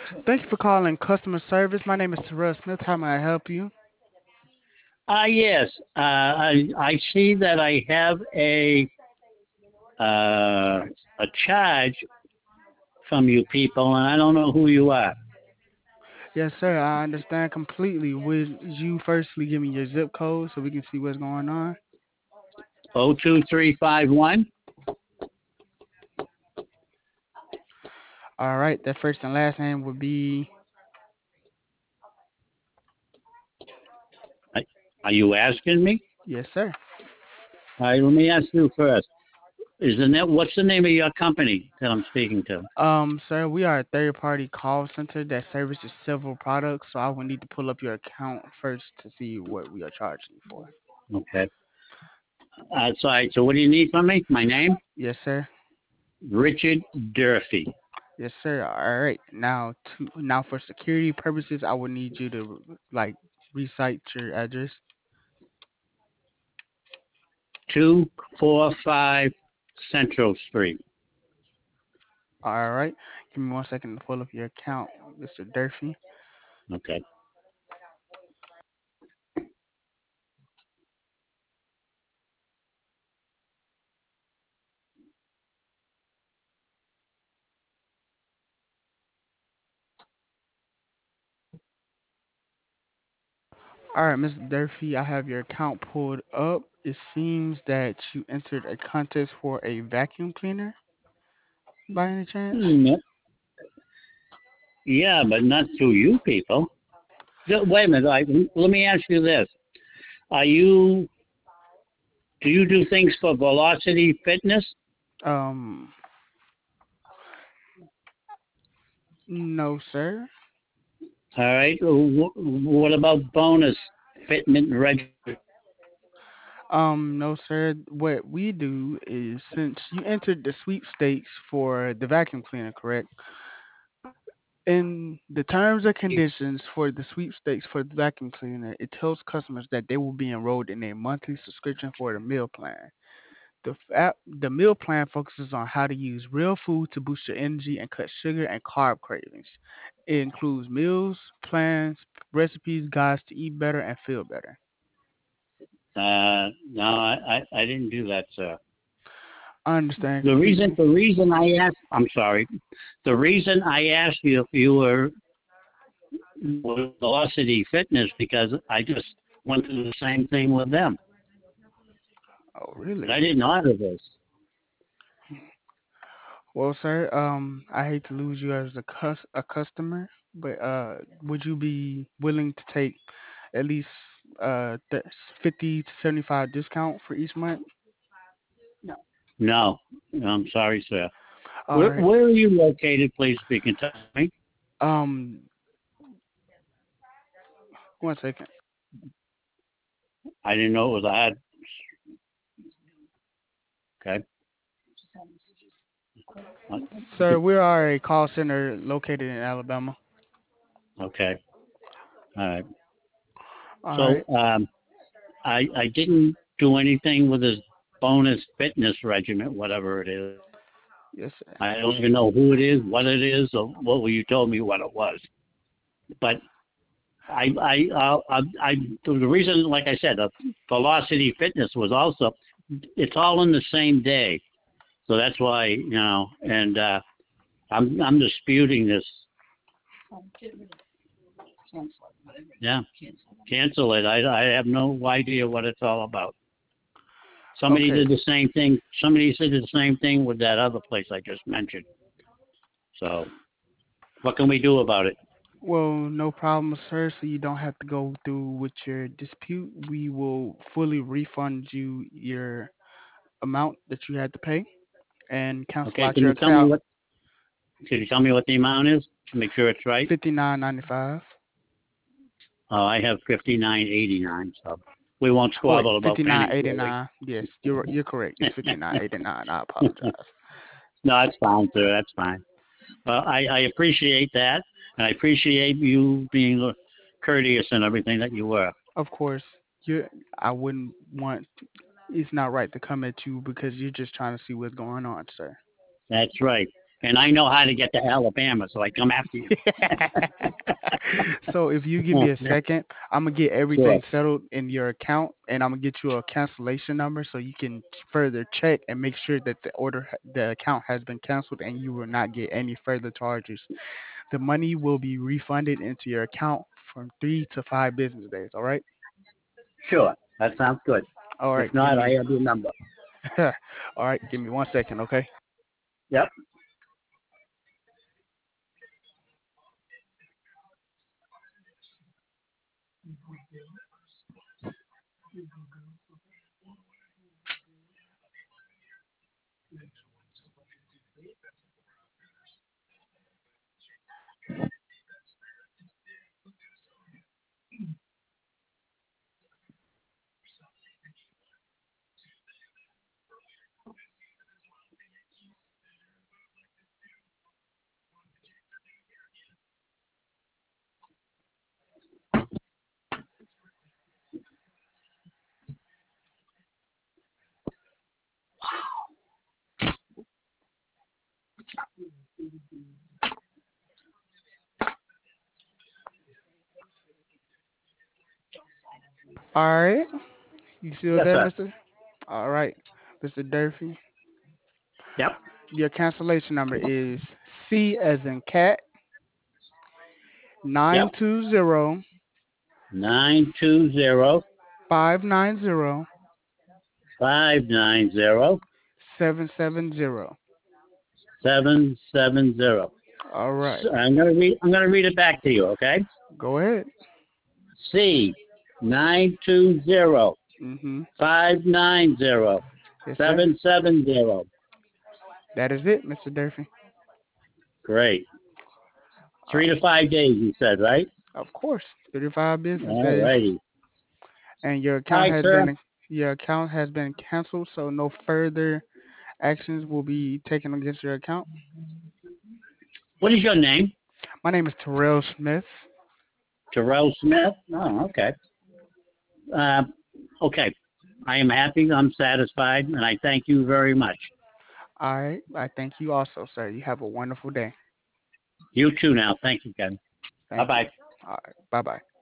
Thank you for calling customer service. My name is Terrell Smith. How may I help you? Yes. I see that I have a charge from you people, and I don't know who you are. Yes, sir. I understand completely. Would you firstly give me your zip code so we can see what's going on? 02351. All right. That first and last name would be Are are you asking me? yes, sir. All right. Let me ask you first. What's the name of your company that I'm speaking to? Sir, we are a third-party call center that services several products, so I would need to pull up your account first to see what we are charging you for. Okay. So what do you need from me? My name? Yes, sir. Richard Durfee. Yes, sir. All right. Now for security purposes, I would need you to recite your address. 245 Central Street. All right. Give me 1 second to pull up your account, Mr. Durfee. Okay. All right, Mr. Durfee, I have your account pulled up. It seems that you entered a contest for a vacuum cleaner by any chance? Hmm, yeah, but not through you people. Wait a minute. Let me ask you this. Are you Do you do things for Velocity Fitness? Um, no, sir. All right. What about bonus fitment regimen? No, sir. What we do is since you entered the sweepstakes for the vacuum cleaner, correct? In the terms and conditions for the sweepstakes for the vacuum cleaner, it tells customers that they will be enrolled in a monthly subscription for the meal plan. The meal plan focuses on how to use real food to boost your energy and cut sugar and carb cravings. It includes meals, plans, recipes, guides to eat better and feel better. No, I didn't do that, sir. I understand completely. The reason I asked, I'm sorry. The reason I asked you if you were with Velocity Fitness because I just went through the same thing with them, Oh, but really? I didn't order this. Well, sir, I hate to lose you as a customer, but would you be willing to take at least 50 to 75 discount for each month? No, I'm sorry, sir. All right. Where are you located, please, if you can tell me? Um, 1 second. I didn't know it was a hard. Okay. Sir, we are a call center located in Alabama. Okay. All right. All So right. I didn't do anything with this bonus fitness regimen, whatever it is. Yes, sir. I don't even know who it is, what it is, or what well, you told me what it was. But I the reason, like I said, Velocity Fitness was also. It's all in the same day, so that's why And I'm disputing this. Yeah, cancel it. I have no idea what it's all about. Somebody Okay. did the same thing. Somebody said the same thing with that other place I just mentioned. So what can we do about it? Well, no problem, sir. So you don't have to go through with your dispute. We will fully refund you your amount that you had to pay and cancel Okay, out your account. can you tell me what the amount is to make sure it's right? 59.95. I have 59.89, so we won't Wait, squabble about fifty-nine pennies, will we? eighty-nine. Yes, you're correct. It's 59.89. I apologize. No, that's fine, sir. That's fine. Well, I appreciate that, and I appreciate you being courteous and everything that you were. Of course, you. I wouldn't want. It's not right to come at you because you're just trying to see what's going on, sir. That's right. and I know how to get to Alabama, so I come after you. So if you give me a second, I'm gonna get everything Sure. settled in your account, and I'm gonna get you a cancellation number so you can further check and make sure that the account has been canceled, and you will not get any further charges. The money will be refunded into your account from 3 to 5 business days. All right. Sure. That sounds good. All If right. Give not, I me. have your number. All right. Give me 1 second. Okay. Yep. All right. You still Yes, there, sir. Mister? All right, Mister Durfee. Yep. Your cancellation number is C as in cat Yep. 920 920 590 590 770. 770. All right. I'm gonna read it back to you, okay? Go ahead. C 920 Mhm. 590 Yes, sir. 770. That is it, Mister Durfee. Great. Uh, 3 to 5 days, you said, right? of course, 35 business days, Alrighty. and All right, sir. your account has been canceled, so no further actions will be taken against your account. What is your name? My name is Terrell Smith. Terrell Smith. Oh, okay. Uh, okay. I am happy. I'm satisfied, and I thank you very much. All right. I thank you also, sir. You have a wonderful day. You too now. Thank you, Ken. Bye Thank you. bye. All right. Bye bye.